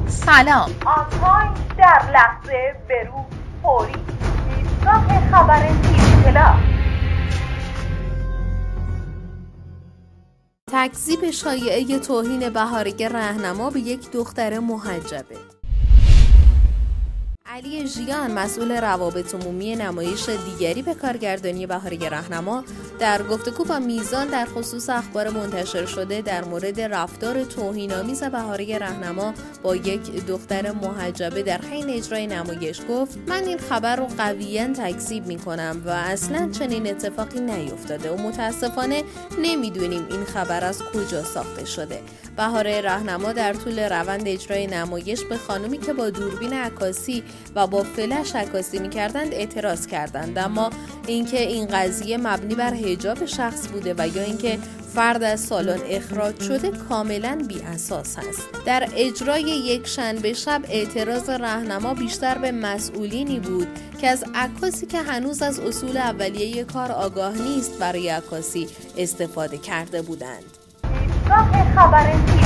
سلام. آنلاین در لحظه برو فوری ایستگاه خبر تیری‌طلا. تکذیب شایعه توهین بهارگه راهنما به یک دختر محجبه. علی ژیان مسئول روابط عمومی نمایش دیگری به کارگردانی بهارگه راهنما در گفتگو با میزان در خصوص اخبار منتشر شده در مورد رفتار توهین‌آمیز بهارگه راهنما با یک دختر محجبه در حین اجرای نمایش گفت: من این خبر رو قویاً تکذیب می‌کنم و اصلاً چنین اتفاقی نیفتاده و متاسفانه نمی‌دونیم این خبر از کجا ساخته شده. بهاره راهنما در طول روند اجرای نمایش به خانومی که با دوربین عکاسی و با فلش عکاسی می‌کردند اعتراض کردند، اما اینکه این قضیه مبنی بر حجاب شخص بوده و یا اینکه فرد از سالن اخراج شده کاملاً بی اساس است. در اجرای یک شنبه شب اعتراض راهنما بیشتر به مسئولینی بود که از عکاسی که هنوز از اصول اولیه کار آگاه نیست برای عکاسی استفاده کرده بودند. ایستگاه خبر